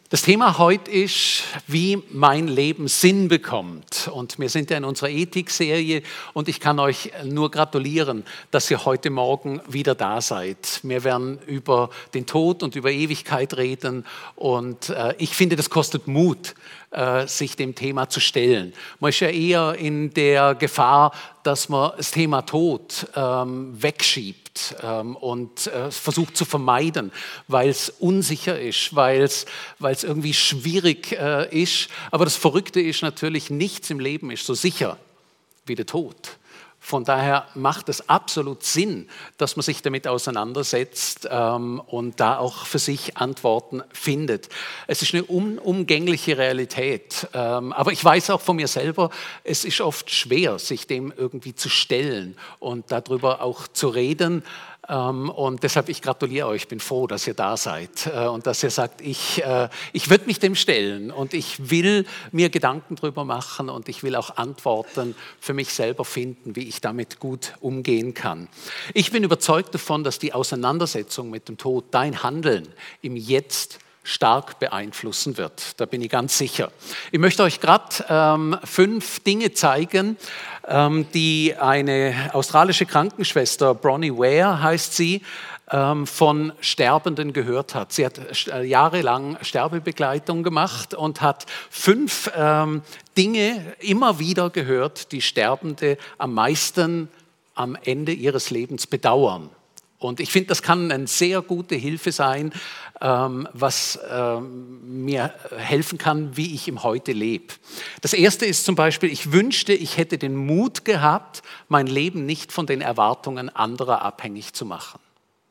Das Thema heute ist, wie mein Leben Sinn bekommt. Und wir sind ja in unserer Ethik-Serie und ich kann euch nur gratulieren, dass ihr heute Morgen wieder da seid. Wir werden über den Tod und über Ewigkeit reden und ich finde, das kostet Mut, sich dem Thema zu stellen. Man ist ja eher in der Gefahr, dass man das Thema Tod wegschiebt und versucht zu vermeiden, weil es unsicher ist, weil es irgendwie schwierig ist. Aber das Verrückte ist natürlich, nichts im Leben ist so sicher wie der Tod. Von daher macht es absolut Sinn, dass man sich damit auseinandersetzt und da auch für sich Antworten findet. Es ist eine unumgängliche Realität, aber ich weiß auch von mir selber, es ist oft schwer, sich dem irgendwie zu stellen und darüber auch zu reden. Und deshalb, ich gratuliere euch, ich bin froh, dass ihr da seid und dass ihr sagt, ich würde mich dem stellen und ich will mir Gedanken drüber machen und ich will auch Antworten für mich selber finden, wie ich damit gut umgehen kann. Ich bin überzeugt davon, dass die Auseinandersetzung mit dem Tod dein Handeln im Jetzt stark beeinflussen wird. Da bin ich ganz sicher. Ich möchte euch gerade 5 Dinge zeigen, die eine australische Krankenschwester, Bronnie Ware heißt sie, von Sterbenden gehört hat. Sie hat jahrelang Sterbebegleitung gemacht und hat 5 Dinge immer wieder gehört, die Sterbende am meisten am Ende ihres Lebens bedauern. Und ich finde, das kann eine sehr gute Hilfe sein, was mir helfen kann, wie ich im Heute lebe. Das erste ist zum Beispiel, ich wünschte, ich hätte den Mut gehabt, mein Leben nicht von den Erwartungen anderer abhängig zu machen.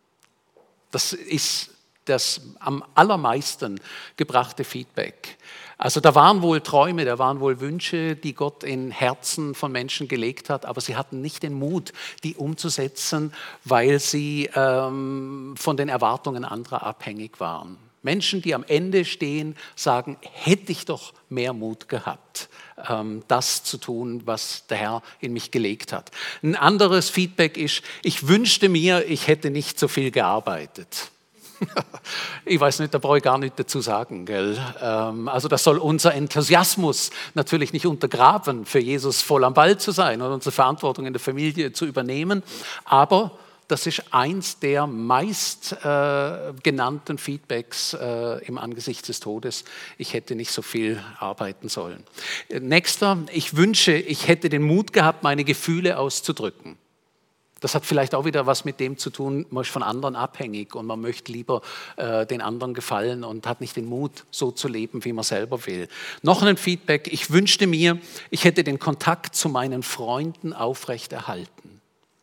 Das ist das am allermeisten gebrachte Feedback. Also da waren wohl Träume, da waren wohl Wünsche, die Gott in Herzen von Menschen gelegt hat, aber sie hatten nicht den Mut, die umzusetzen, weil sie von den Erwartungen anderer abhängig waren. Menschen, die am Ende stehen, sagen, hätte ich doch mehr Mut gehabt, das zu tun, was der Herr in mich gelegt hat. Ein anderes Feedback ist, ich wünschte mir, ich hätte nicht so viel gearbeitet. Ich weiß nicht, da brauche ich gar nicht dazu sagen. Gell? Also das soll unser Enthusiasmus natürlich nicht untergraben, für Jesus voll am Ball zu sein und unsere Verantwortung in der Familie zu übernehmen. Aber das ist eins der meist genannten Feedbacks im Angesicht des Todes. Ich hätte nicht so viel arbeiten sollen. Nächster, ich wünsche, ich hätte den Mut gehabt, meine Gefühle auszudrücken. Das hat vielleicht auch wieder was mit dem zu tun, man ist von anderen abhängig und man möchte lieber den anderen gefallen und hat nicht den Mut, so zu leben, wie man selber will. Noch ein Feedback, ich wünschte mir, ich hätte den Kontakt zu meinen Freunden aufrechterhalten.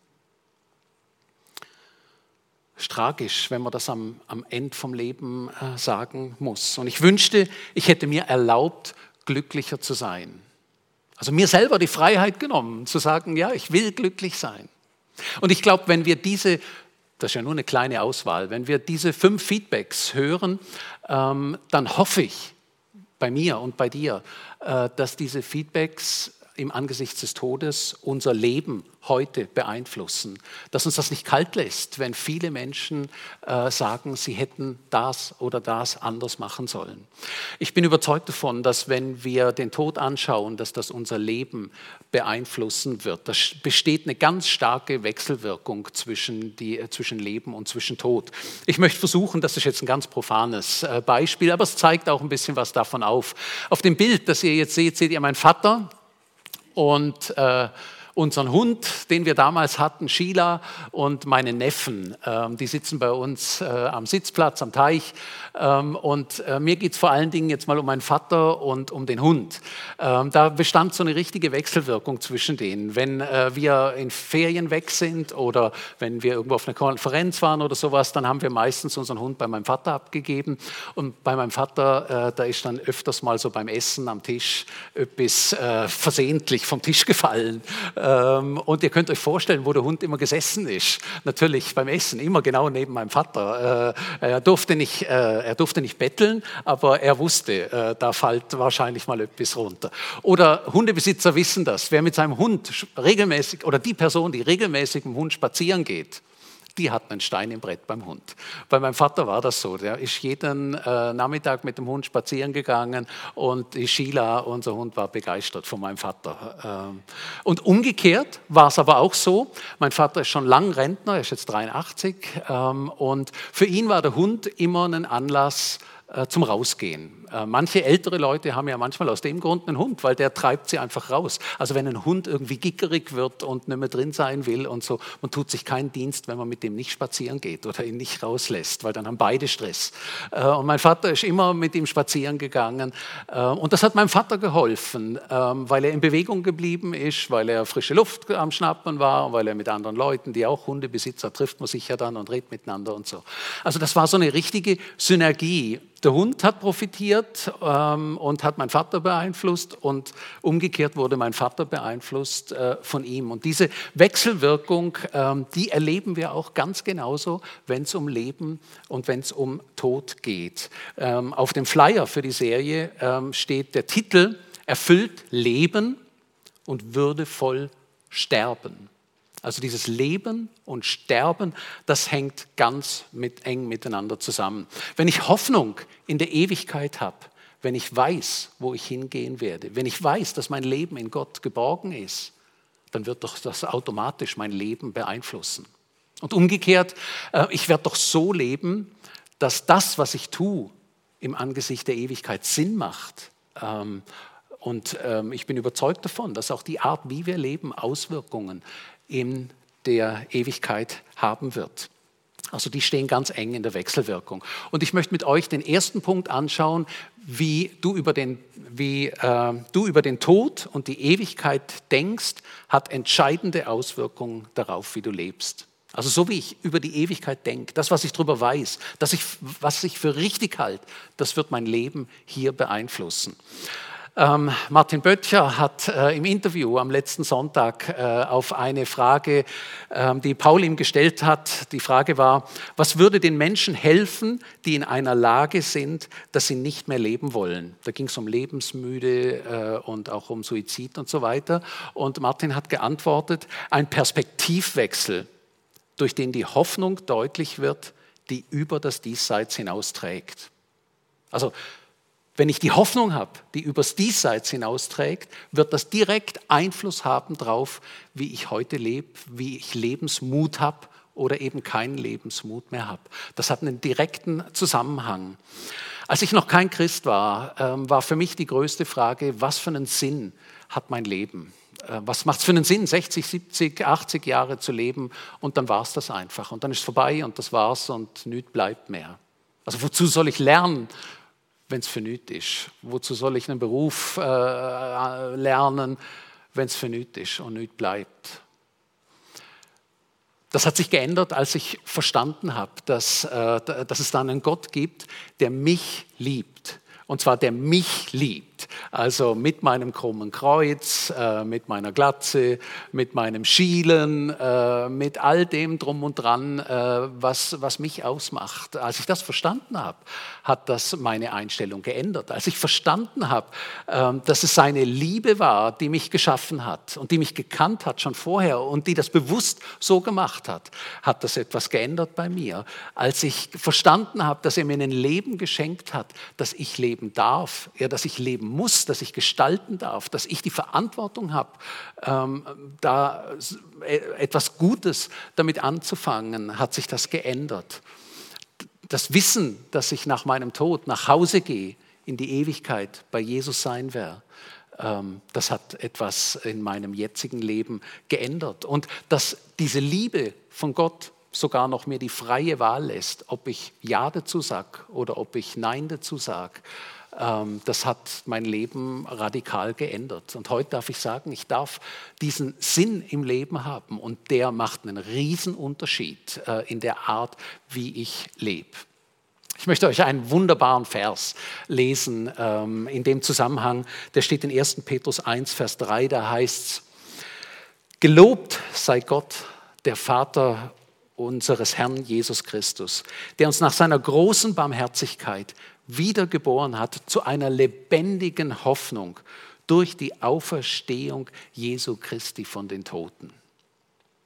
Es ist tragisch, wenn man das am Ende vom Leben sagen muss. Und ich wünschte, ich hätte mir erlaubt, glücklicher zu sein. Also mir selber die Freiheit genommen, zu sagen, ja, ich will glücklich sein. Und ich glaube, wenn wir das ist ja nur eine kleine Auswahl, wenn wir diese 5 Feedbacks hören, dann hoffe ich bei mir und bei dir, dass diese Feedbacks im Angesicht des Todes unser Leben heute beeinflussen. Dass uns das nicht kalt lässt, wenn viele Menschen sagen, sie hätten das oder das anders machen sollen. Ich bin überzeugt davon, dass wenn wir den Tod anschauen, dass das unser Leben beeinflussen wird. Da besteht eine ganz starke Wechselwirkung zwischen Leben und zwischen Tod. Ich möchte versuchen, das ist jetzt ein ganz profanes Beispiel, aber es zeigt auch ein bisschen was davon auf. Auf dem Bild, das ihr jetzt seht, seht ihr meinen Vater und unseren Hund, den wir damals hatten, Sheila, und meine Neffen. Die sitzen bei uns am Sitzplatz, am Teich. Und mir geht es vor allen Dingen jetzt mal um meinen Vater und um den Hund. Da bestand so eine richtige Wechselwirkung zwischen denen. Wenn wir in Ferien weg sind oder wenn wir irgendwo auf einer Konferenz waren oder sowas, dann haben wir meistens unseren Hund bei meinem Vater abgegeben. Und bei meinem Vater, da ist dann öfters mal so beim Essen am Tisch etwas versehentlich vom Tisch gefallen. Und ihr könnt euch vorstellen, wo der Hund immer gesessen ist. Natürlich beim Essen, immer genau neben meinem Vater. Er durfte nicht betteln, aber er wusste, da fällt wahrscheinlich mal etwas runter. Oder Hundebesitzer wissen das. Wer mit seinem Hund regelmäßig, oder die Person, die regelmäßig mit dem Hund spazieren geht, die hatten einen Stein im Brett beim Hund. Bei meinem Vater war das so. Der ist jeden Nachmittag mit dem Hund spazieren gegangen und die Sheila, unser Hund, war begeistert von meinem Vater. Und umgekehrt war es aber auch so. Mein Vater ist schon lang Rentner, er ist jetzt 83 und für ihn war der Hund immer ein Anlass zum Rausgehen. Manche ältere Leute haben ja manchmal aus dem Grund einen Hund, weil der treibt sie einfach raus. Also wenn ein Hund irgendwie gickerig wird und nicht mehr drin sein will und so, man tut sich keinen Dienst, wenn man mit dem nicht spazieren geht oder ihn nicht rauslässt, weil dann haben beide Stress. Und mein Vater ist immer mit ihm spazieren gegangen und das hat meinem Vater geholfen, weil er in Bewegung geblieben ist, weil er frische Luft am Schnappen war, weil er mit anderen Leuten, die auch Hundebesitzer, trifft man sich ja dann und redet miteinander und so. Also das war so eine richtige Synergie. Der Hund hat profitiert und hat meinen Vater beeinflusst und umgekehrt wurde mein Vater beeinflusst von ihm. Und diese Wechselwirkung, die erleben wir auch ganz genauso, wenn es um Leben und wenn es um Tod geht. Auf dem Flyer für die Serie steht der Titel „Erfüllt Leben und würdevoll sterben“. Also dieses Leben und Sterben, das hängt ganz eng miteinander zusammen. Wenn ich Hoffnung in der Ewigkeit habe, wenn ich weiß, wo ich hingehen werde, wenn ich weiß, dass mein Leben in Gott geborgen ist, dann wird doch das automatisch mein Leben beeinflussen. Und umgekehrt, ich werde doch so leben, dass das, was ich tue, im Angesicht der Ewigkeit Sinn macht. Und ich bin überzeugt davon, dass auch die Art, wie wir leben, Auswirkungen in der Ewigkeit haben wird. Also die stehen ganz eng in der Wechselwirkung. Und ich möchte mit euch den ersten Punkt anschauen, wie du über den Tod und die Ewigkeit denkst, hat entscheidende Auswirkungen darauf, wie du lebst. Also so wie ich über die Ewigkeit denke, das, was ich darüber weiß, was ich für richtig halte, das wird mein Leben hier beeinflussen. Martin Böttcher hat im Interview am letzten Sonntag auf eine Frage, die Paul ihm gestellt hat, die Frage war: Was würde den Menschen helfen, die in einer Lage sind, dass sie nicht mehr leben wollen? Da ging es um Lebensmüde und auch um Suizid und so weiter. Und Martin hat geantwortet: Ein Perspektivwechsel, durch den die Hoffnung deutlich wird, die über das Diesseits hinausträgt. Also wenn ich die Hoffnung habe, die übers Diesseits hinausträgt, wird das direkt Einfluss haben darauf, wie ich heute lebe, wie ich Lebensmut habe oder eben keinen Lebensmut mehr habe. Das hat einen direkten Zusammenhang. Als ich noch kein Christ war, war für mich die größte Frage: Was für einen Sinn hat mein Leben? Was macht es für einen Sinn, 60, 70, 80 Jahre zu leben und dann war es das einfach. Und dann ist es vorbei und das war's und nichts bleibt mehr. Also wozu soll ich lernen, wenn es für nichts ist? Wozu soll ich einen Beruf lernen, wenn es für nichts ist und nichts bleibt? Das hat sich geändert, als ich verstanden habe, dass es da einen Gott gibt, der mich liebt. Und zwar der mich liebt. Also mit meinem krummen Kreuz, mit meiner Glatze, mit meinem Schielen, mit all dem drum und dran, was mich ausmacht. Als ich das verstanden habe, hat das meine Einstellung geändert. Als ich verstanden habe, dass es seine Liebe war, die mich geschaffen hat und die mich gekannt hat schon vorher und die das bewusst so gemacht hat, hat das etwas geändert bei mir. Als ich verstanden habe, dass er mir ein Leben geschenkt hat, dass ich leben darf, dass ich leben muss, dass ich gestalten darf, dass ich die Verantwortung habe, da etwas Gutes damit anzufangen, hat sich das geändert. Das Wissen, dass ich nach meinem Tod nach Hause gehe, in die Ewigkeit bei Jesus sein werde, das hat etwas in meinem jetzigen Leben geändert. Und dass diese Liebe von Gott sogar noch mir die freie Wahl lässt, ob ich Ja dazu sage oder ob ich Nein dazu sage, das hat mein Leben radikal geändert. Und heute darf ich sagen, ich darf diesen Sinn im Leben haben und der macht einen riesen Unterschied in der Art, wie ich lebe. Ich möchte euch einen wunderbaren Vers lesen in dem Zusammenhang, der steht in 1. Petrus 1, Vers 3, da heißt es: Gelobt sei Gott, der Vater unseres Herrn Jesus Christus, der uns nach seiner großen Barmherzigkeit wiedergeboren hat zu einer lebendigen Hoffnung durch die Auferstehung Jesu Christi von den Toten.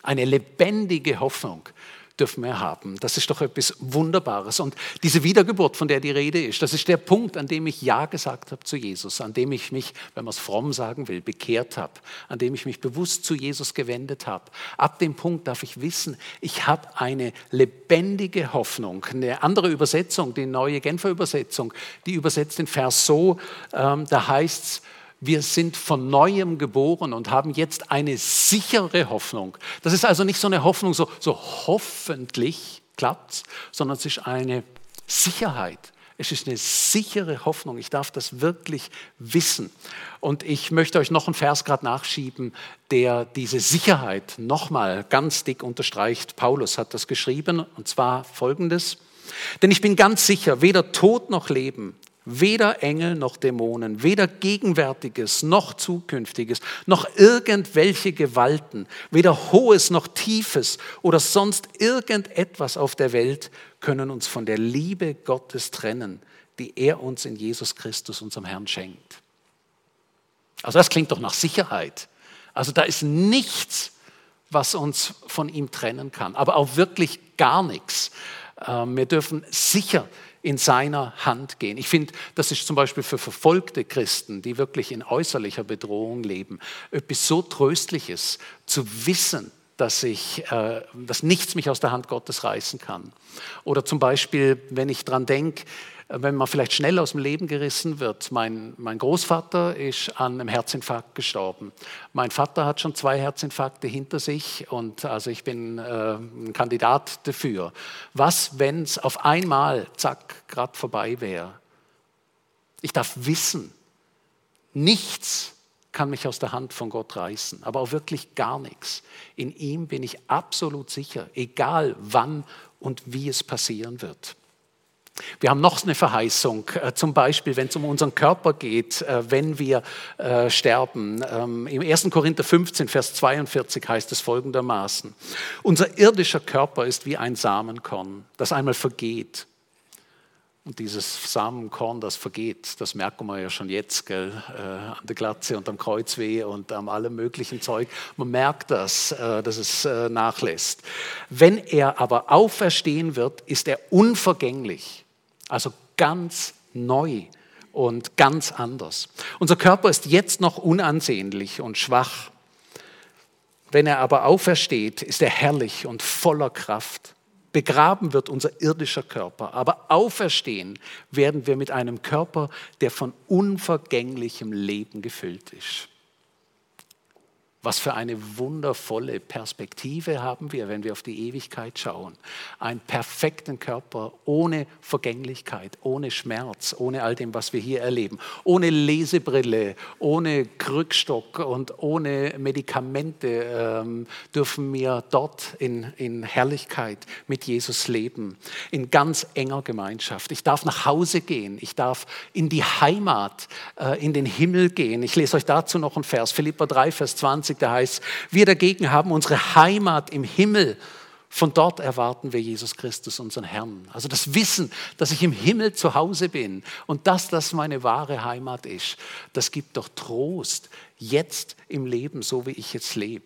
Eine lebendige Hoffnung dürfen wir haben. Das ist doch etwas Wunderbares. Und diese Wiedergeburt, von der die Rede ist, das ist der Punkt, an dem ich Ja gesagt habe zu Jesus, an dem ich mich, wenn man es fromm sagen will, bekehrt habe, an dem ich mich bewusst zu Jesus gewendet habe. Ab dem Punkt darf ich wissen, ich habe eine lebendige Hoffnung. Eine andere Übersetzung, die neue Genfer Übersetzung, die übersetzt den Vers so, da heißt es, wir sind von Neuem geboren und haben jetzt eine sichere Hoffnung. Das ist also nicht so eine Hoffnung, so hoffentlich klappt's, sondern es ist eine Sicherheit. Es ist eine sichere Hoffnung. Ich darf das wirklich wissen. Und ich möchte euch noch einen Vers gerade nachschieben, der diese Sicherheit nochmal ganz dick unterstreicht. Paulus hat das geschrieben, und zwar Folgendes. Denn ich bin ganz sicher, weder Tod noch Leben, weder Engel noch Dämonen, weder Gegenwärtiges noch Zukünftiges, noch irgendwelche Gewalten, weder Hohes noch Tiefes oder sonst irgendetwas auf der Welt können uns von der Liebe Gottes trennen, die er uns in Jesus Christus, unserem Herrn, schenkt. Also das klingt doch nach Sicherheit. Also da ist nichts, was uns von ihm trennen kann, aber auch wirklich gar nichts. Wir dürfen sicher in seiner Hand gehen. Ich finde, das ist zum Beispiel für verfolgte Christen, die wirklich in äußerlicher Bedrohung leben, etwas so Tröstliches, zu wissen, dass nichts mich aus der Hand Gottes reißen kann. Oder zum Beispiel, wenn ich dran denke, wenn man vielleicht schnell aus dem Leben gerissen wird. Mein Großvater ist an einem Herzinfarkt gestorben. Mein Vater hat schon 2 Herzinfarkte hinter sich und also ich bin ein Kandidat dafür. Was, wenn es auf einmal, zack, gerade vorbei wäre? Ich darf wissen, nichts kann mich aus der Hand von Gott reißen, aber auch wirklich gar nichts. In ihm bin ich absolut sicher, egal wann und wie es passieren wird. Wir haben noch eine Verheißung, zum Beispiel, wenn es um unseren Körper geht, wenn wir sterben. Im 1. Korinther 15, Vers 42 heißt es folgendermaßen: Unser irdischer Körper ist wie ein Samenkorn, das einmal vergeht. Und dieses Samenkorn, das vergeht, das merken wir ja schon jetzt, gell? An der Glatze und am Kreuzweh und an allem möglichen Zeug. Man merkt das, dass es nachlässt. Wenn er aber auferstehen wird, ist er unvergänglich. Also ganz neu und ganz anders. Unser Körper ist jetzt noch unansehnlich und schwach. Wenn er aber aufersteht, ist er herrlich und voller Kraft. Begraben wird unser irdischer Körper, aber auferstehen werden wir mit einem Körper, der von unvergänglichem Leben gefüllt ist. Was für eine wundervolle Perspektive haben wir, wenn wir auf die Ewigkeit schauen. Einen perfekten Körper ohne Vergänglichkeit, ohne Schmerz, ohne all dem, was wir hier erleben. Ohne Lesebrille, ohne Krückstock und ohne Medikamente dürfen wir dort in Herrlichkeit mit Jesus leben. In ganz enger Gemeinschaft. Ich darf nach Hause gehen. Ich darf in die Heimat, in den Himmel gehen. Ich lese euch dazu noch einen Vers. Philipper 3, Vers 20. Da heißt, wir dagegen haben unsere Heimat im Himmel. Von dort erwarten wir Jesus Christus, unseren Herrn. Also das Wissen, dass ich im Himmel zu Hause bin und dass das meine wahre Heimat ist, das gibt doch Trost jetzt im Leben, so wie ich jetzt lebe.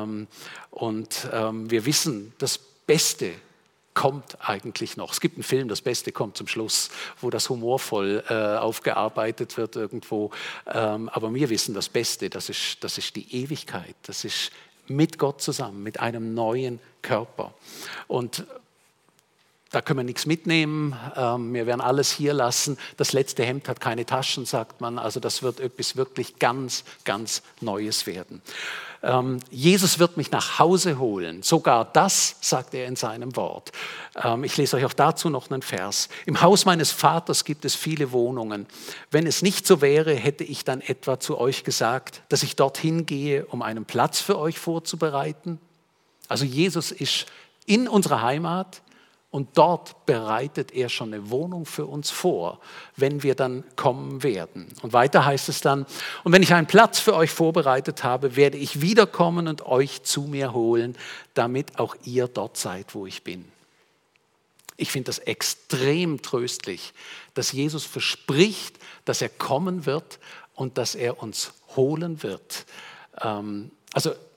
Wir wissen, das Beste kommt eigentlich noch. Es gibt einen Film, das Beste kommt zum Schluss, wo das humorvoll aufgearbeitet wird irgendwo. Aber wir wissen, das Beste, das ist die Ewigkeit. Das ist mit Gott zusammen, mit einem neuen Körper. Und da können wir nichts mitnehmen. Wir werden alles hier lassen. Das letzte Hemd hat keine Taschen, sagt man. Also das wird etwas wirklich ganz, ganz Neues werden. Jesus wird mich nach Hause holen. Sogar das sagt er in seinem Wort. Ich lese euch auch dazu noch einen Vers. Im Haus meines Vaters gibt es viele Wohnungen. Wenn es nicht so wäre, hätte ich dann etwa zu euch gesagt, dass ich dorthin gehe, um einen Platz für euch vorzubereiten. Also Jesus ist in unserer Heimat. Und dort bereitet er schon eine Wohnung für uns vor, wenn wir dann kommen werden. Und weiter heißt es dann, und wenn ich einen Platz für euch vorbereitet habe, werde ich wiederkommen und euch zu mir holen, damit auch ihr dort seid, wo ich bin. Ich finde das extrem tröstlich, dass Jesus verspricht, dass er kommen wird und dass er uns holen wird.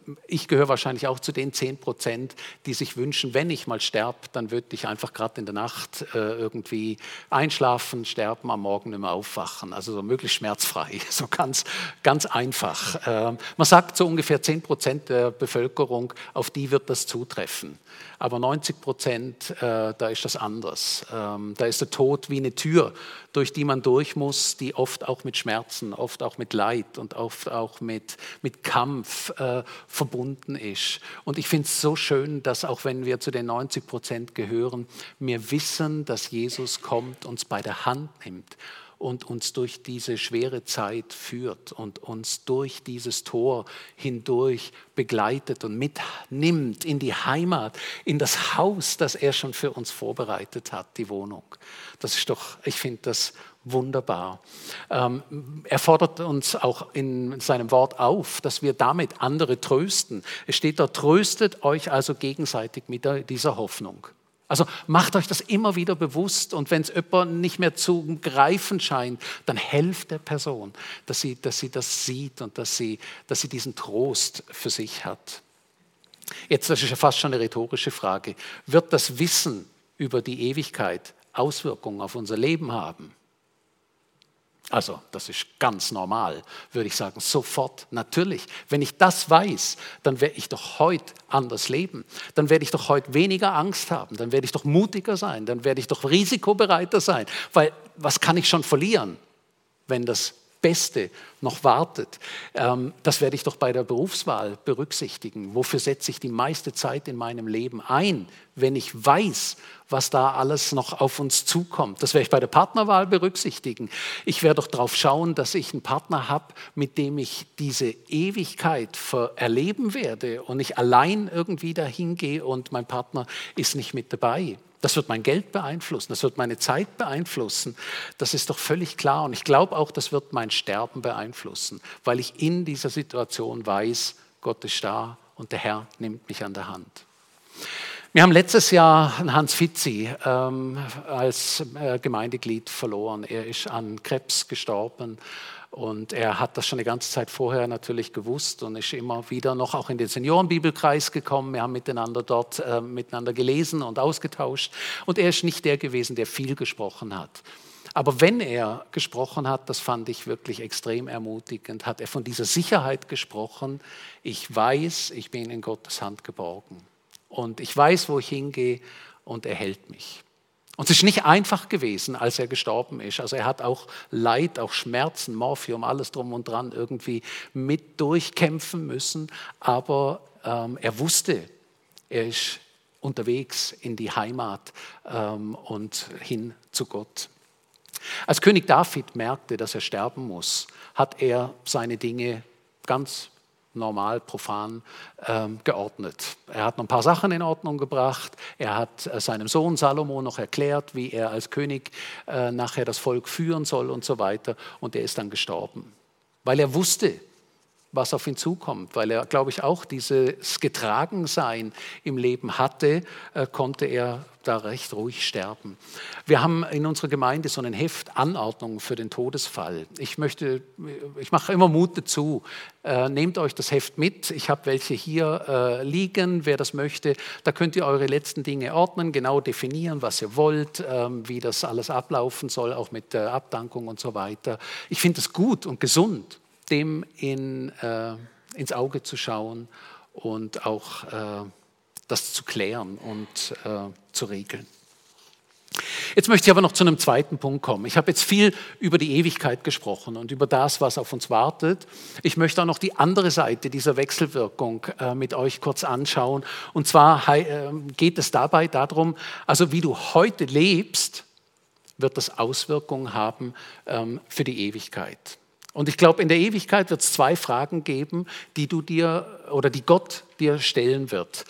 ich gehöre wahrscheinlich auch zu den 10%, die sich wünschen, wenn ich mal sterbe, dann würde ich einfach gerade in der Nacht irgendwie einschlafen, sterben, am Morgen nicht mehr aufwachen. Also so möglichst schmerzfrei, so ganz, ganz einfach. Man sagt so ungefähr 10% der Bevölkerung, auf die wird das zutreffen. Aber 90%, da ist das anders. Da ist der Tod wie eine Tür, durch die man durch muss, die oft auch mit Schmerzen, oft auch mit Leid und oft auch mit Kampf verbunden ist. Und ich finde es so schön, dass auch wenn wir zu den 90% gehören, wir wissen, dass Jesus kommt, uns bei der Hand nimmt und uns durch diese schwere Zeit führt und uns durch dieses Tor hindurch begleitet und mitnimmt in die Heimat, in das Haus, das er schon für uns vorbereitet hat, die Wohnung. Das ist doch, ich finde das wunderbar. Er fordert uns auch in seinem Wort auf, dass wir damit andere trösten. Es steht da, tröstet euch also gegenseitig mit dieser Hoffnung. Also macht euch das immer wieder bewusst und wenn es jemand nicht mehr zu greifen scheint, dann helft der Person, dass sie das sieht und dass sie diesen Trost für sich hat. Jetzt, das ist ja fast schon eine rhetorische Frage, wird das Wissen über die Ewigkeit Auswirkungen auf unser Leben haben? Also, das ist ganz normal, würde ich sagen, sofort, natürlich. Wenn ich das weiß, dann werde ich doch heute anders leben. Dann werde ich doch heute weniger Angst haben, dann werde ich doch mutiger sein, dann werde ich doch risikobereiter sein. Weil, was kann ich schon verlieren, wenn das Beste noch wartet? Das werde ich doch bei der Berufswahl berücksichtigen. Wofür setze ich die meiste Zeit in meinem Leben ein, wenn ich weiß, was da alles noch auf uns zukommt? Das werde ich bei der Partnerwahl berücksichtigen. Ich werde doch darauf schauen, dass ich einen Partner habe, mit dem ich diese Ewigkeit erleben werde und nicht allein irgendwie dahin gehe und mein Partner ist nicht mit dabei. Das wird mein Geld beeinflussen, das wird meine Zeit beeinflussen. Das ist doch völlig klar. Und ich glaube auch, das wird mein Sterben beeinflussen, weil ich in dieser Situation weiß, Gott ist da und der Herr nimmt mich an der Hand. Wir haben letztes Jahr Hans Fitzi als Gemeindeglied verloren. Er ist an Krebs gestorben. Und er hat das schon eine ganze Zeit vorher natürlich gewusst und ist immer wieder noch auch in den Seniorenbibelkreis gekommen. Wir haben miteinander dort miteinander gelesen und ausgetauscht. Und er ist nicht der gewesen, der viel gesprochen hat. Aber wenn er gesprochen hat, das fand ich wirklich extrem ermutigend, hat er von dieser Sicherheit gesprochen. Ich weiß, ich bin in Gottes Hand geborgen. Und ich weiß, wo ich hingehe und er hält mich. Und es ist nicht einfach gewesen, als er gestorben ist. Also er hat auch Leid, auch Schmerzen, Morphium, alles drum und dran irgendwie mit durchkämpfen müssen. Aber er wusste, er ist unterwegs in die Heimat und hin zu Gott. Als König David merkte, dass er sterben muss, hat er seine Dinge ganz normal, profan geordnet. Er hat noch ein paar Sachen in Ordnung gebracht. Er hat seinem Sohn Salomo noch erklärt, wie er als König nachher das Volk führen soll und so weiter. Und er ist dann gestorben, weil er wusste, was auf ihn zukommt, weil er, glaube ich, auch dieses Getragensein im Leben hatte, konnte er da recht ruhig sterben. Wir haben in unserer Gemeinde so ein Heft Anordnung für den Todesfall. Ich mache immer Mut dazu. Nehmt euch das Heft mit. Ich habe welche hier liegen, wer das möchte. Da könnt ihr eure letzten Dinge ordnen, genau definieren, was ihr wollt, wie das alles ablaufen soll, auch mit der Abdankung und so weiter. Ich finde es gut und gesund, dem ins Auge zu schauen und auch das zu klären und zu regeln. Jetzt möchte ich aber noch zu einem zweiten Punkt kommen. Ich habe jetzt viel über die Ewigkeit gesprochen und über das, was auf uns wartet. Ich möchte auch noch die andere Seite dieser Wechselwirkung mit euch kurz anschauen. Und zwar geht es dabei darum, also wie du heute lebst, wird das Auswirkungen haben für die Ewigkeit. Und ich glaube, in der Ewigkeit wird es zwei Fragen geben, die du dir oder die Gott dir stellen wird.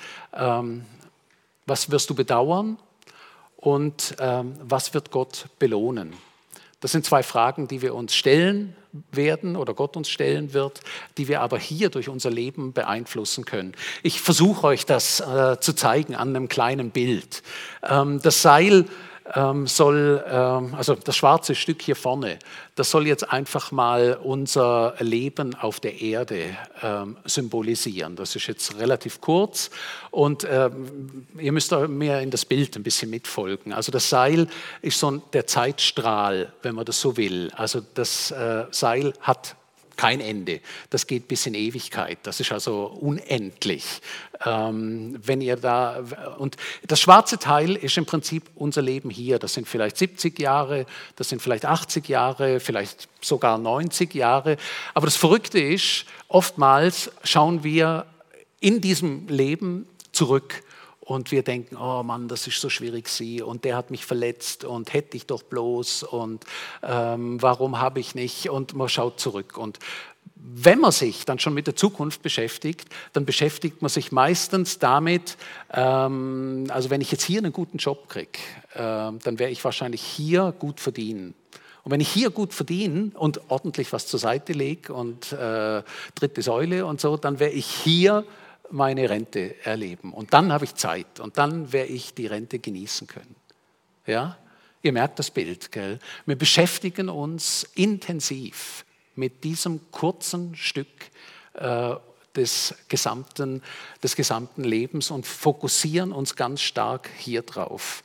Was wirst du bedauern und was wird Gott belohnen? Das sind zwei Fragen, die wir uns stellen werden oder Gott uns stellen wird, die wir aber hier durch unser Leben beeinflussen können. Ich versuche euch das zu zeigen an einem kleinen Bild. Das Seil also das schwarze Stück hier vorne, das soll jetzt einfach mal unser Leben auf der Erde symbolisieren. Das ist jetzt relativ kurz und ihr müsst mir in das Bild ein bisschen mitfolgen. Also das Seil ist so der Zeitstrahl, wenn man das so will. Also das Seil hat kein Ende. Das geht bis in Ewigkeit. Das ist also unendlich. Wenn ihr und das schwarze Teil ist im Prinzip unser Leben hier. Das sind vielleicht 70 Jahre, das sind vielleicht 80 Jahre, vielleicht sogar 90 Jahre. Aber das Verrückte ist, oftmals schauen wir in diesem Leben zurück. Und wir denken, oh Mann, das ist so schwierig sie und der hat mich verletzt und hätte ich doch bloß und warum habe ich nicht? Und man schaut zurück. Und wenn man sich dann schon mit der Zukunft beschäftigt, dann beschäftigt man sich meistens damit, also wenn ich jetzt hier einen guten Job kriege, dann werde ich wahrscheinlich hier gut verdienen. Und wenn ich hier gut verdiene und ordentlich was zur Seite lege und dritte Säule und so, dann werde ich hier meine Rente erleben. Und dann habe ich Zeit und dann werde ich die Rente genießen können. Ja? Ihr merkt das Bild, gell? Wir beschäftigen uns intensiv mit diesem kurzen Stück des gesamten Lebens und fokussieren uns ganz stark hier drauf.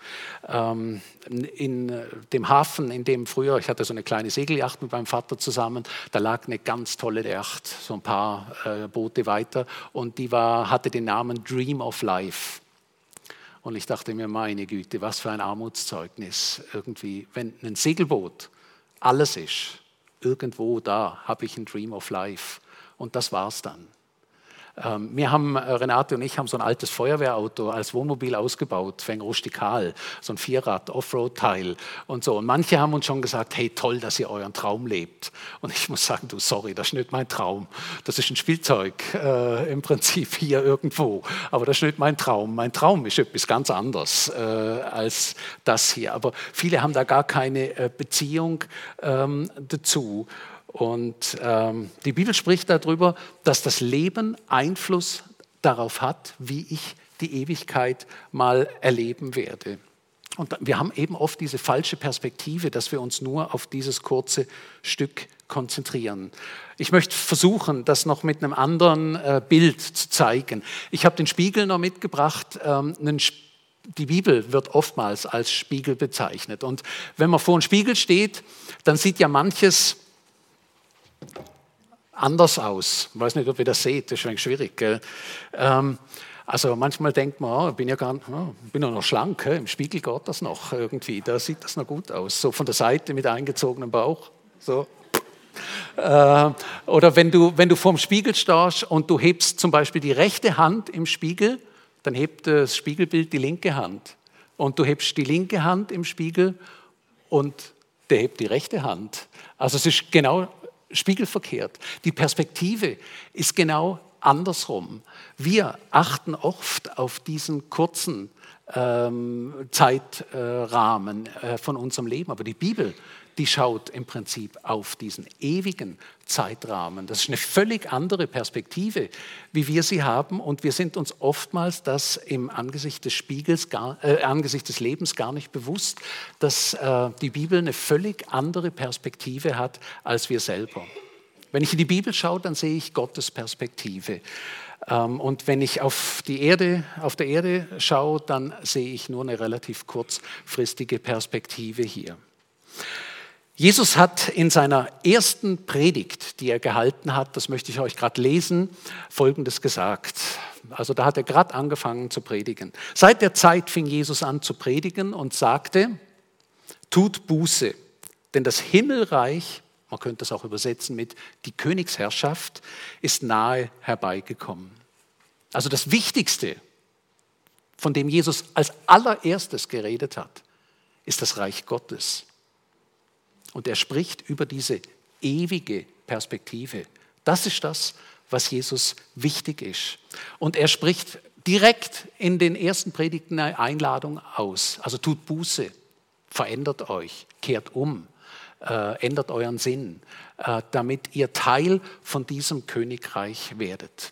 In dem Hafen, in dem früher, ich hatte so eine kleine Segelyacht mit meinem Vater zusammen, da lag eine ganz tolle Yacht, so ein paar Boote weiter und die hatte den Namen Dream of Life. Und ich dachte mir, meine Güte, was für ein Armutszeugnis irgendwie, wenn ein Segelboot alles ist, irgendwo da habe ich ein Dream of Life und das war's dann. Renate und ich haben so ein altes Feuerwehrauto als Wohnmobil ausgebaut, wegen rustikal, so ein Vierrad, Offroad-Teil und so. Und manche haben uns schon gesagt, hey, toll, dass ihr euren Traum lebt. Und ich muss sagen, du, sorry, das ist nicht mein Traum. Das ist ein Spielzeug im Prinzip hier irgendwo. Aber das ist nicht mein Traum. Mein Traum ist etwas ganz anderes als das hier. Aber viele haben da gar keine Beziehung dazu. Und die Bibel spricht darüber, dass das Leben Einfluss darauf hat, wie ich die Ewigkeit mal erleben werde. Und wir haben eben oft diese falsche Perspektive, dass wir uns nur auf dieses kurze Stück konzentrieren. Ich möchte versuchen, das noch mit einem anderen Bild zu zeigen. Ich habe den Spiegel noch mitgebracht. Die Bibel wird oftmals als Spiegel bezeichnet. Und wenn man vor einem Spiegel steht, dann sieht ja manches anders aus. Ich weiß nicht, ob ihr das seht, das ist ein wenig schwierig. Gell? Also manchmal denkt man, ich bin ja noch schlank, im Spiegel geht das noch irgendwie, da sieht das noch gut aus. So von der Seite mit eingezogenem Bauch. So. Oder wenn du vorm Spiegel stehst und du hebst zum Beispiel die rechte Hand im Spiegel, dann hebt das Spiegelbild die linke Hand. Und du hebst die linke Hand im Spiegel und der hebt die rechte Hand. Also es ist genau spiegelverkehrt. Die Perspektive ist genau andersrum. Wir achten oft auf diesen kurzen Zeitrahmen von unserem Leben, aber die Bibel, die schaut im Prinzip auf diesen ewigen Zeitrahmen. Das ist eine völlig andere Perspektive, wie wir sie haben, und wir sind uns oftmals das im Angesicht des Angesicht des Lebens gar nicht bewusst, dass die Bibel eine völlig andere Perspektive hat als wir selber. Wenn ich in die Bibel schaue, dann sehe ich Gottes Perspektive. Und wenn ich auf der Erde schaue, dann sehe ich nur eine relativ kurzfristige Perspektive hier. Jesus hat in seiner ersten Predigt, die er gehalten hat, das möchte ich euch gerade lesen, Folgendes gesagt. Also da hat er gerade angefangen zu predigen. Seit der Zeit fing Jesus an zu predigen und sagte, tut Buße, denn das Himmelreich, man könnte das auch übersetzen mit die Königsherrschaft, ist nahe herbeigekommen. Also das Wichtigste, von dem Jesus als allererstes geredet hat, ist das Reich Gottes. Und er spricht über diese ewige Perspektive. Das ist das, was Jesus wichtig ist. Und er spricht direkt in den ersten Predigten eine Einladung aus. Also tut Buße, verändert euch, kehrt um. Ändert euren Sinn, damit ihr Teil von diesem Königreich werdet.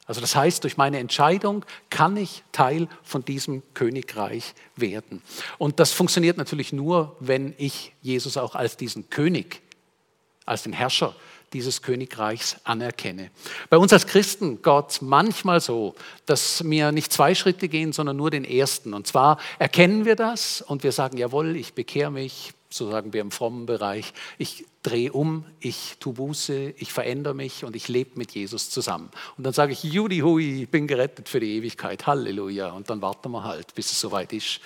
Also das heißt, durch meine Entscheidung kann ich Teil von diesem Königreich werden. Und das funktioniert natürlich nur, wenn ich Jesus auch als diesen König, als den Herrscher dieses Königreichs anerkenne. Bei uns als Christen Gott manchmal so, dass wir nicht 2 Schritte gehen, sondern nur den ersten. Und zwar erkennen wir das und wir sagen, jawohl, ich bekehre mich, so sagen wir im frommen Bereich, ich drehe um, ich tue Buße, ich verändere mich und ich lebe mit Jesus zusammen. Und dann sage ich, Judi hui, ich bin gerettet für die Ewigkeit, Halleluja. Und dann warten wir halt, bis es soweit ist.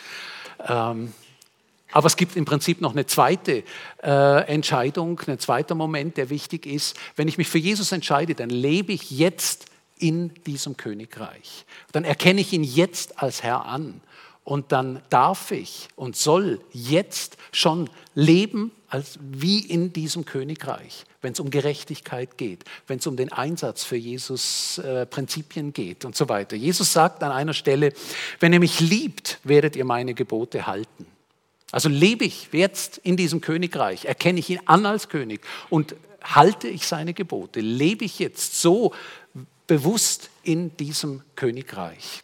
Aber es gibt im Prinzip noch eine zweite Entscheidung, ein zweiter Moment, der wichtig ist. Wenn ich mich für Jesus entscheide, dann lebe ich jetzt in diesem Königreich. Dann erkenne ich ihn jetzt als Herr an. Und dann darf ich und soll jetzt schon leben als wie in diesem Königreich, wenn es um Gerechtigkeit geht, wenn es um den Einsatz für Jesus Prinzipien geht und so weiter. Jesus sagt an einer Stelle, wenn ihr mich liebt, werdet ihr meine Gebote halten. Also lebe ich jetzt in diesem Königreich, erkenne ich ihn an als König und halte ich seine Gebote, lebe ich jetzt so bewusst in diesem Königreich.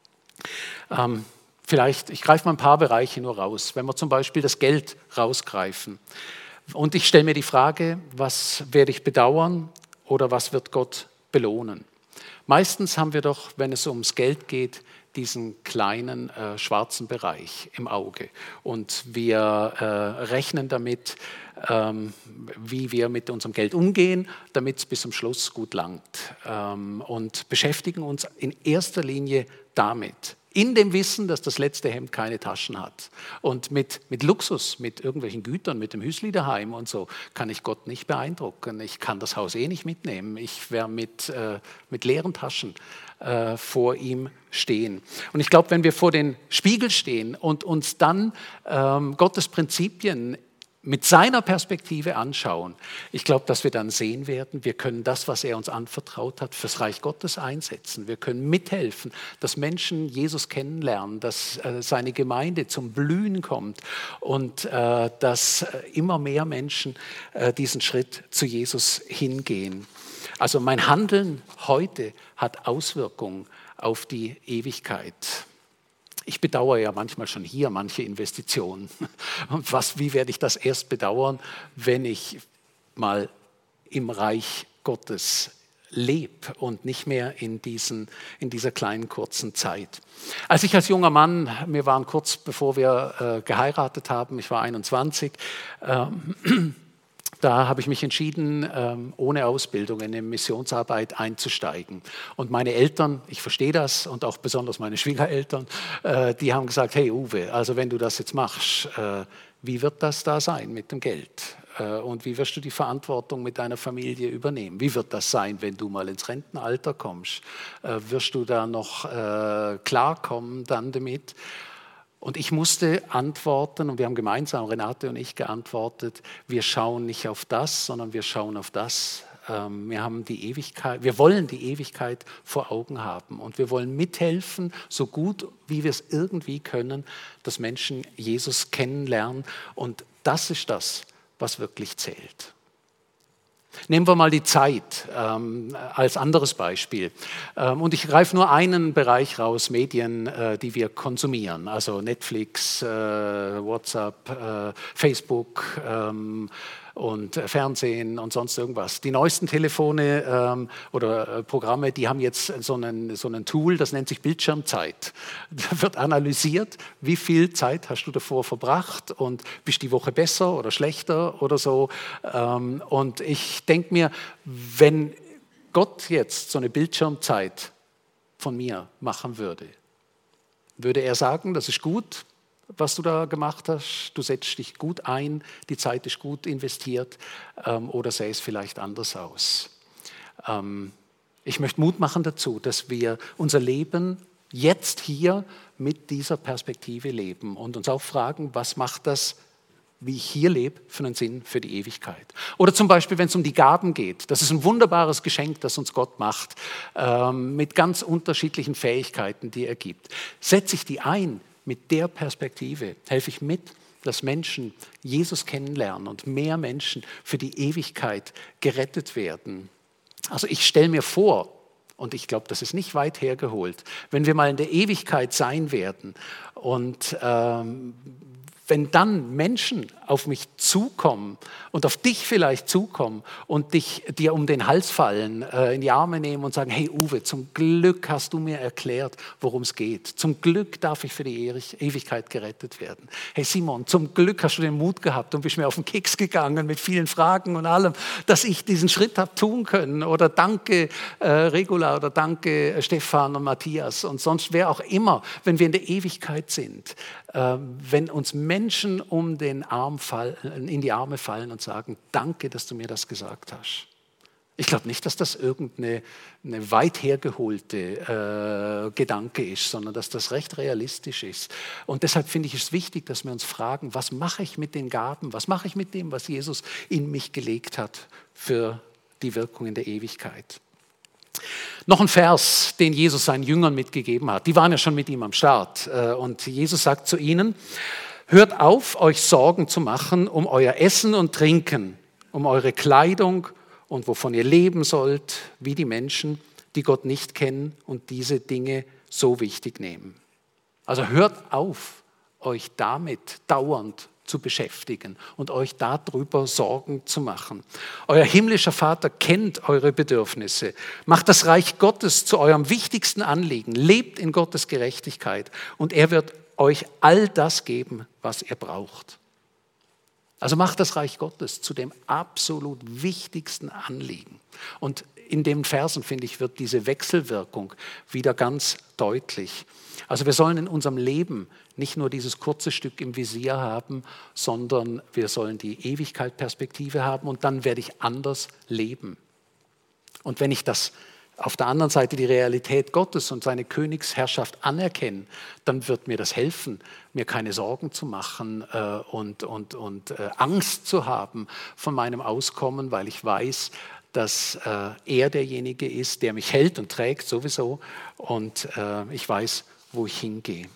Vielleicht, ich greife mal ein paar Bereiche nur raus. Wenn wir zum Beispiel das Geld rausgreifen und ich stelle mir die Frage, was werde ich bedauern oder was wird Gott belohnen? Meistens haben wir doch, wenn es ums Geld geht, diesen kleinen schwarzen Bereich im Auge. Und wir rechnen damit, wie wir mit unserem Geld umgehen, damit es bis zum Schluss gut langt. Und beschäftigen uns in erster Linie damit. In dem Wissen, dass das letzte Hemd keine Taschen hat. Und mit Luxus, mit irgendwelchen Gütern, mit dem Hüsli daheim und so, kann ich Gott nicht beeindrucken. Ich kann das Haus nicht mitnehmen. Ich werde mit leeren Taschen vor ihm stehen. Und ich glaube, wenn wir vor den Spiegel stehen und uns dann Gottes Prinzipien mit seiner Perspektive anschauen, ich glaube, dass wir dann sehen werden, wir können das, was er uns anvertraut hat, fürs Reich Gottes einsetzen. Wir können mithelfen, dass Menschen Jesus kennenlernen, dass seine Gemeinde zum Blühen kommt und dass immer mehr Menschen diesen Schritt zu Jesus hingehen. Also mein Handeln heute hat Auswirkungen auf die Ewigkeit. Ich bedauere ja manchmal schon hier manche Investitionen. Und wie werde ich das erst bedauern, wenn ich mal im Reich Gottes lebe und nicht mehr in dieser kleinen kurzen Zeit. Als ich als junger Mann, wir waren kurz bevor wir geheiratet haben, ich war 21, da habe ich mich entschieden, ohne Ausbildung in eine Missionsarbeit einzusteigen. Und meine Eltern, ich verstehe das, und auch besonders meine Schwiegereltern, die haben gesagt, hey Uwe, also wenn du das jetzt machst, wie wird das da sein mit dem Geld? Und wie wirst du die Verantwortung mit deiner Familie übernehmen? Wie wird das sein, wenn du mal ins Rentenalter kommst? Wirst du da noch klarkommen dann damit? Und ich musste antworten, und wir haben gemeinsam, Renate und ich, geantwortet, wir schauen nicht auf das, sondern wir schauen auf das. Wir haben die Ewigkeit, wir wollen die Ewigkeit vor Augen haben und wir wollen mithelfen, so gut wie wir es irgendwie können, dass Menschen Jesus kennenlernen, und das ist das, was wirklich zählt. Nehmen wir mal die Zeit als anderes Beispiel. Und ich greife nur einen Bereich raus, Medien, die wir konsumieren. Also Netflix, WhatsApp, Facebook und Fernsehen und sonst irgendwas. Die neuesten Telefone oder Programme, die haben jetzt so einen Tool, das nennt sich Bildschirmzeit. Da wird analysiert, wie viel Zeit hast du davor verbracht und bist die Woche besser oder schlechter oder so. Und ich denke mir, wenn Gott jetzt so eine Bildschirmzeit von mir machen würde, würde er sagen, das ist gut, was du da gemacht hast, du setzt dich gut ein, die Zeit ist gut investiert, oder sähe es vielleicht anders aus? Ich möchte Mut machen dazu, dass wir unser Leben jetzt hier mit dieser Perspektive leben und uns auch fragen, was macht das, wie ich hier lebe, für einen Sinn für die Ewigkeit. Oder zum Beispiel, wenn es um die Gaben geht. Das ist ein wunderbares Geschenk, das uns Gott macht, mit ganz unterschiedlichen Fähigkeiten, die er gibt. Setze ich die ein mit der Perspektive, helfe ich mit, dass Menschen Jesus kennenlernen und mehr Menschen für die Ewigkeit gerettet werden. Also ich stelle mir vor, Und ich glaube, das ist nicht weit hergeholt. Wenn wir mal in der Ewigkeit sein werden und wenn dann Menschen auf mich zukommen und auf dich vielleicht zukommen und dir um den Hals fallen, in die Arme nehmen und sagen, hey Uwe, zum Glück hast du mir erklärt, worum es geht. Zum Glück darf ich für die Ewigkeit gerettet werden. Hey Simon, zum Glück hast du den Mut gehabt und bist mir auf den Keks gegangen mit vielen Fragen und allem, dass ich diesen Schritt habe tun können. Oder danke Regula oder danke Stefan und Matthias und sonst wer auch immer, wenn wir in der Ewigkeit sind. Wenn uns Menschen in die Arme fallen und sagen, danke, dass du mir das gesagt hast. Ich glaube nicht, dass das irgendeine weit hergeholte Gedanke ist, sondern dass das recht realistisch ist. Und deshalb finde ich es wichtig, dass wir uns fragen, was mache ich mit den Gaben, was mache ich mit dem, was Jesus in mich gelegt hat für die Wirkung in der Ewigkeit. Noch ein Vers, den Jesus seinen Jüngern mitgegeben hat. Die waren ja schon mit ihm am Start. Und Jesus sagt zu ihnen, hört auf, euch Sorgen zu machen um euer Essen und Trinken, um eure Kleidung und wovon ihr leben sollt, wie die Menschen, die Gott nicht kennen und diese Dinge so wichtig nehmen. Also hört auf, euch damit dauernd zu beschäftigen und euch darüber Sorgen zu machen. Euer himmlischer Vater kennt eure Bedürfnisse. Macht das Reich Gottes zu eurem wichtigsten Anliegen. Lebt in Gottes Gerechtigkeit und er wird euch all das geben, was ihr braucht. Also macht das Reich Gottes zu dem absolut wichtigsten Anliegen. Und in den Versen, finde ich, wird diese Wechselwirkung wieder ganz deutlich. Also wir sollen in unserem Leben nicht nur dieses kurze Stück im Visier haben, sondern wir sollen die Ewigkeit-Perspektive haben und dann werde ich anders leben. Und wenn ich das auf der anderen Seite die Realität Gottes und seine Königsherrschaft anerkenne, dann wird mir das helfen, mir keine Sorgen zu machen und Angst zu haben von meinem Auskommen, weil ich weiß, dass er derjenige ist, der mich hält und trägt sowieso und ich weiß, wo ich hingehe.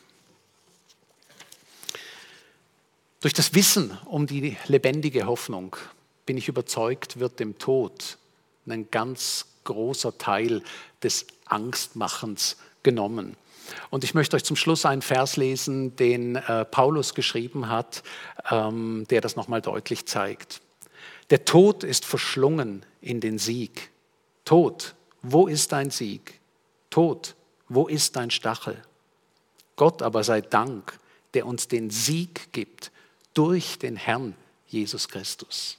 Durch das Wissen um die lebendige Hoffnung, bin ich überzeugt, wird dem Tod ein ganz großer Teil des Angstmachens genommen. Und ich möchte euch zum Schluss einen Vers lesen, den Paulus geschrieben hat, der das nochmal deutlich zeigt. Der Tod ist verschlungen in den Sieg. Tod, wo ist dein Sieg? Tod, wo ist dein Stachel? Gott aber sei Dank, der uns den Sieg gibt durch den Herrn Jesus Christus.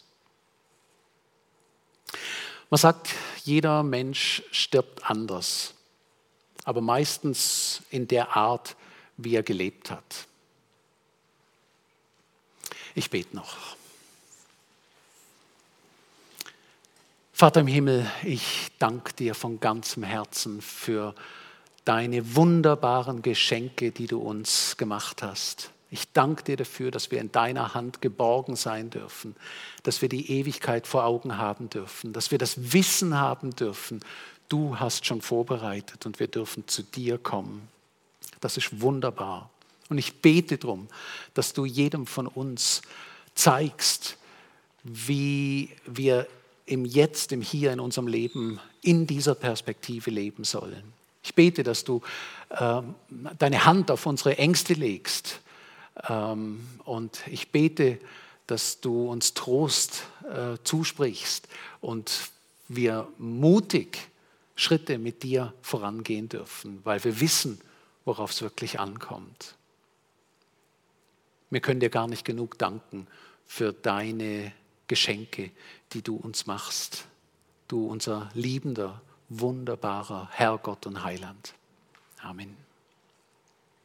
Man sagt, jeder Mensch stirbt anders, aber meistens in der Art, wie er gelebt hat. Ich bete noch. Vater im Himmel, ich danke dir von ganzem Herzen für deine wunderbaren Geschenke, die du uns gemacht hast. Ich danke dir dafür, dass wir in deiner Hand geborgen sein dürfen, dass wir die Ewigkeit vor Augen haben dürfen, dass wir das Wissen haben dürfen, du hast schon vorbereitet und wir dürfen zu dir kommen. Das ist wunderbar. Und ich bete darum, dass du jedem von uns zeigst, wie wir im Jetzt, im Hier in unserem Leben in dieser Perspektive leben sollen. Ich bete, dass du deine Hand auf unsere Ängste legst. Und ich bete, dass du uns Trost zusprichst und wir mutig Schritte mit dir vorangehen dürfen, weil wir wissen, worauf es wirklich ankommt. Wir können dir gar nicht genug danken für deine Geschenke, die du uns machst. Du, unser liebender, wunderbarer Herrgott und Heiland. Amen.